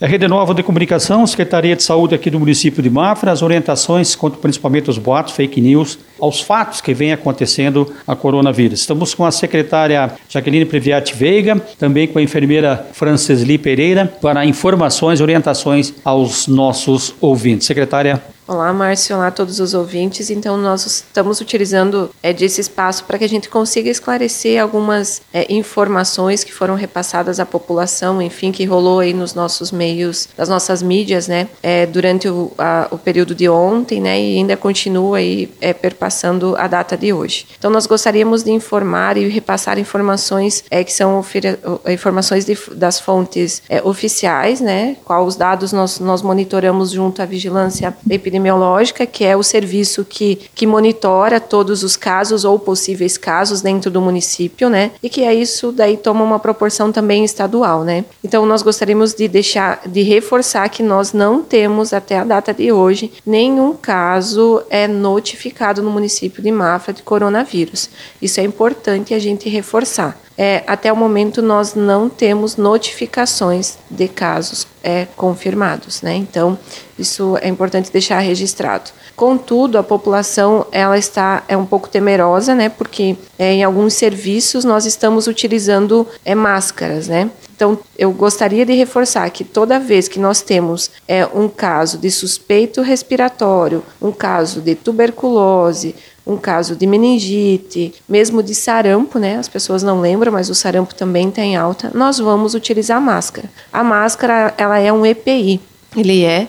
A Rede Nova de Comunicação, Secretaria de Saúde aqui do município de Mafra, as orientações quanto principalmente aos boatos, fake news, aos fatos que vem acontecendo a coronavírus. Estamos com a secretária Jaqueline Previati Veiga, também com a enfermeira Francesli Pereira, para informações e orientações aos nossos ouvintes. Secretária. Olá, Márcio. Olá a todos os ouvintes. Então, nós estamos utilizando desse espaço para que a gente consiga esclarecer algumas informações que foram repassadas à população, enfim, que rolou aí nos nossos meios, das nossas mídias, né, durante o período de ontem, né, e ainda continua aí perpassando a data de hoje. Então, nós gostaríamos de informar e repassar informações que são informações das fontes oficiais, né, qual os dados nós monitoramos junto à vigilância epidemiológica, que é o serviço que monitora todos os casos ou possíveis casos dentro do município, né? E que isso daí toma uma proporção também estadual, né? Então, nós gostaríamos de reforçar que nós não temos, até a data de hoje, nenhum caso notificado no município de Mafra de coronavírus. Isso é importante a gente reforçar. Até o momento, nós não temos notificações de casos confirmados, né? Então, isso é importante deixar registrado. Contudo, a população ela está um pouco temerosa, né? Porque em alguns serviços nós estamos utilizando máscaras, né? Então, eu gostaria de reforçar que toda vez que nós temos um caso de suspeito respiratório, um caso de tuberculose, um caso de meningite, mesmo de sarampo, né? As pessoas não lembram, mas o sarampo também está em alta. Nós vamos utilizar a máscara. A máscara, ela é um EPI. Ele é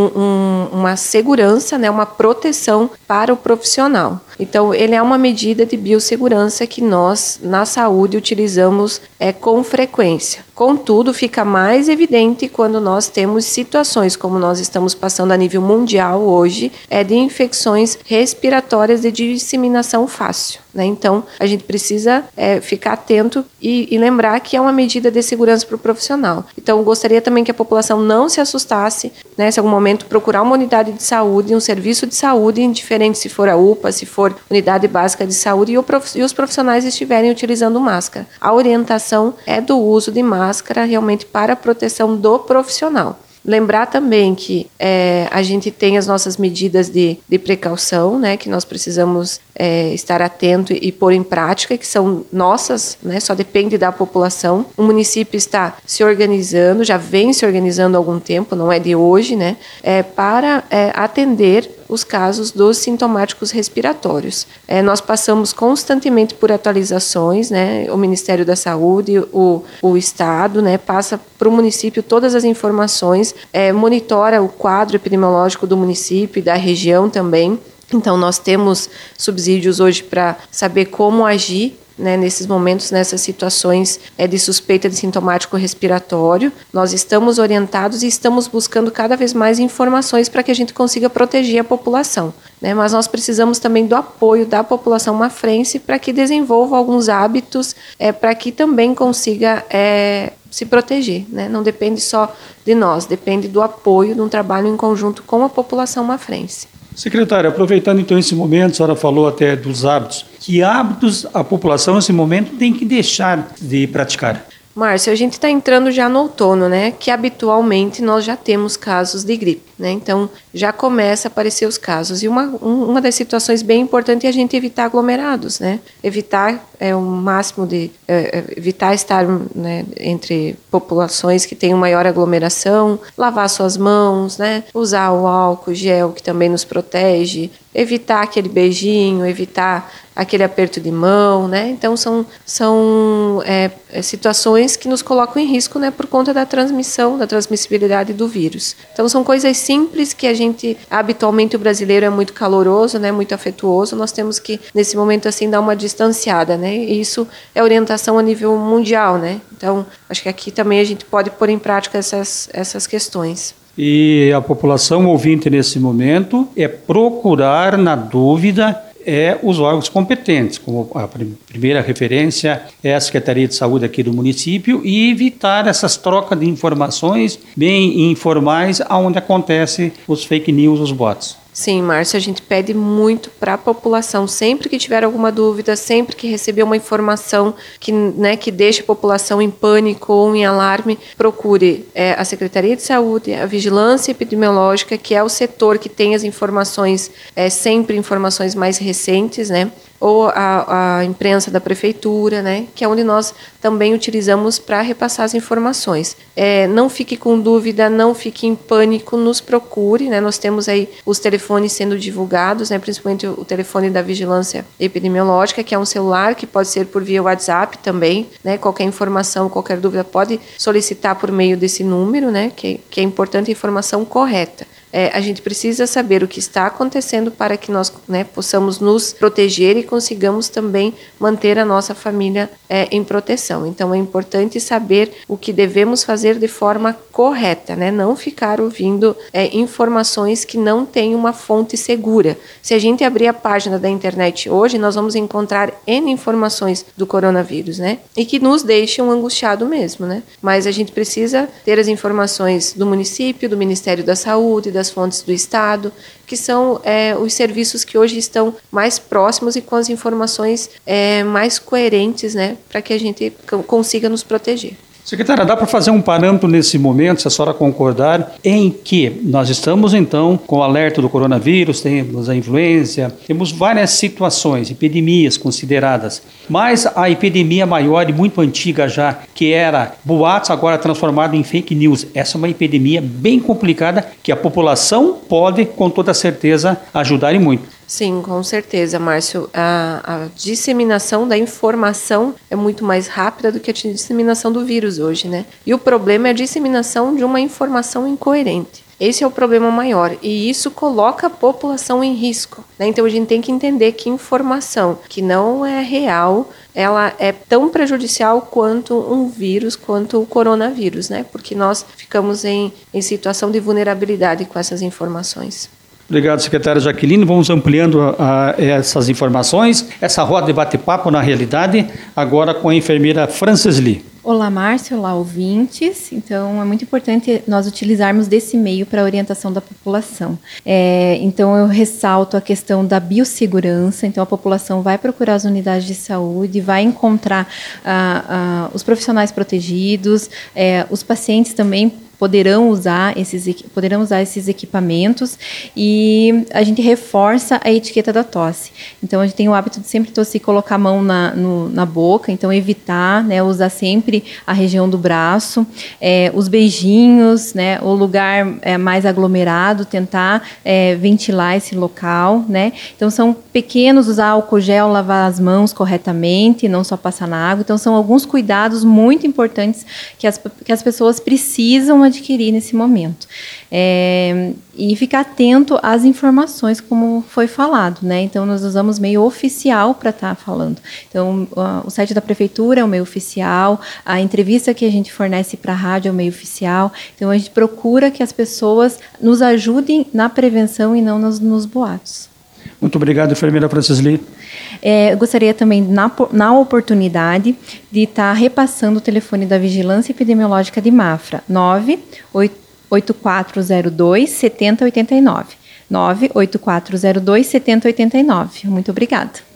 uma segurança, né, uma proteção para o profissional. Então, ele é uma medida de biossegurança que nós, na saúde, utilizamos com frequência. Contudo, fica mais evidente quando nós temos situações como nós estamos passando a nível mundial hoje, de infecções respiratórias de disseminação fácil, né? Então, a gente precisa ficar atento e lembrar que é uma medida de segurança para o profissional. Então, eu gostaria também que a população não se assustasse, né, se em algum momento procurar uma unidade de saúde, um serviço de saúde, indiferente se for a UPA, se for unidade básica de saúde, e os profissionais estiverem utilizando máscara. A orientação é do uso de máscara realmente para a proteção do profissional. Lembrar também que a gente tem as nossas medidas de precaução, né, que nós precisamos estar atento e pôr em prática, que são nossas, né, só depende da população. O município está se organizando, já vem se organizando há algum tempo, não é de hoje, né, para atender os casos dos sintomáticos respiratórios. Nós passamos constantemente por atualizações, né, o Ministério da Saúde, o Estado, né, passa para o município todas as informações, monitora o quadro epidemiológico do município e da região também. Então, nós temos subsídios hoje para saber como agir, né, nesses momentos, nessas situações de suspeita de sintomático respiratório. Nós estamos orientados e estamos buscando cada vez mais informações para que a gente consiga proteger a população, né? Mas nós precisamos também do apoio da população mafrense para que desenvolva alguns hábitos, para que também consiga se proteger, né? Não depende só de nós, depende do apoio, de um trabalho em conjunto com a população mafrense. Secretária, aproveitando então esse momento, a senhora falou até dos hábitos. Que hábitos a população nesse momento tem que deixar de praticar? Márcio, a gente está entrando já no outono, né? Que habitualmente nós já temos casos de gripe, né? Então, já começa a aparecer os casos. E uma das situações bem importantes é a gente evitar aglomerados, né? Evitar o máximo de... evitar estar, né, entre populações que têm maior aglomeração, lavar suas mãos, né? Usar o álcool gel, que também nos protege, evitar aquele beijinho, evitar aquele aperto de mão, né? Então, são situações que nos colocam em risco, né, por conta da transmissibilidade do vírus. Então, são coisas simples que a gente, habitualmente, o brasileiro é muito caloroso, né, muito afetuoso, nós temos que, nesse momento, assim, dar uma distanciada, né? E isso é orientação a nível mundial, né? Então, acho que aqui também a gente pode pôr em prática essas questões. E a população ouvinte nesse momento procurar, na dúvida, os órgãos competentes, como a primeira referência é a Secretaria de Saúde aqui do município, e evitar essas trocas de informações bem informais, onde acontecem os fake news, os bots. Sim, Márcio, a gente pede muito para a população, sempre que tiver alguma dúvida, sempre que receber uma informação que deixe a população em pânico ou em alarme, procure a Secretaria de Saúde, a Vigilância Epidemiológica, que é o setor que tem as informações, sempre informações mais recentes, né? Ou a imprensa da prefeitura, né, que é onde nós também utilizamos para repassar as informações. Não fique com dúvida, não fique em pânico, nos procure, né, nós temos aí os telefones sendo divulgados, né, principalmente o telefone da Vigilância Epidemiológica, que é um celular que pode ser por via WhatsApp também, né, qualquer informação, qualquer dúvida pode solicitar por meio desse número, né, que é importante a informação correta. A gente precisa saber o que está acontecendo para que nós, né, possamos nos proteger e consigamos também manter a nossa família em proteção. Então, é importante saber o que devemos fazer de forma correta, né? Não ficar ouvindo informações que não têm uma fonte segura. Se a gente abrir a página da internet hoje, nós vamos encontrar N informações do coronavírus, né? E que nos deixam angustiados mesmo, né? Mas a gente precisa ter as informações do município, do Ministério da Saúde, das fontes do Estado, que são os serviços que hoje estão mais próximos e com as informações mais coerentes, né, para que a gente consiga nos proteger. Secretária, dá para fazer um parâmetro nesse momento, se a senhora concordar, em que nós estamos, então, com o alerta do coronavírus, temos a influenza, temos várias situações, epidemias consideradas, mas a epidemia maior e muito antiga já, que era boatos, agora transformado em fake news. Essa é uma epidemia bem complicada que a população pode, com toda certeza, ajudar e muito. Sim, com certeza, Márcio. A disseminação da informação é muito mais rápida do que a disseminação do vírus hoje, né? E o problema é a disseminação de uma informação incoerente. Esse é o problema maior e isso coloca a população em risco, né? Então a gente tem que entender que informação que não é real, ela é tão prejudicial quanto um vírus, quanto o coronavírus, né? Porque nós ficamos em situação de vulnerabilidade com essas informações. Obrigado, secretária Jaqueline. Vamos ampliando essas informações. Essa roda de bate-papo, na realidade, agora com a enfermeira Frances Lee. Olá, Márcio. Olá, ouvintes. Então, é muito importante nós utilizarmos desse meio para a orientação da população. Então, eu ressalto a questão da biossegurança. Então, a população vai procurar as unidades de saúde, vai encontrar os profissionais protegidos, os pacientes também poderão usar esses equipamentos e a gente reforça a etiqueta da tosse. Então, a gente tem o hábito de sempre tossir, colocar a mão na boca, então evitar, né, usar sempre a região do braço, os beijinhos, né, o lugar mais aglomerado, tentar ventilar esse local, né. Então, são pequenos, usar álcool gel, lavar as mãos corretamente, não só passar na água. Então, são alguns cuidados muito importantes que as pessoas precisam adquirir nesse momento. E ficar atento às informações, como foi falado, né? Então, nós usamos meio oficial para estar falando. Então, o site da prefeitura é o meio oficial, a entrevista que a gente fornece para a rádio é o meio oficial. Então, a gente procura que as pessoas nos ajudem na prevenção e não nos boatos. Muito obrigado, enfermeira Frances Lee. Eu gostaria também, na oportunidade, de estar repassando o telefone da Vigilância Epidemiológica de Mafra, 98402-7089. 98402-7089. Muito obrigada.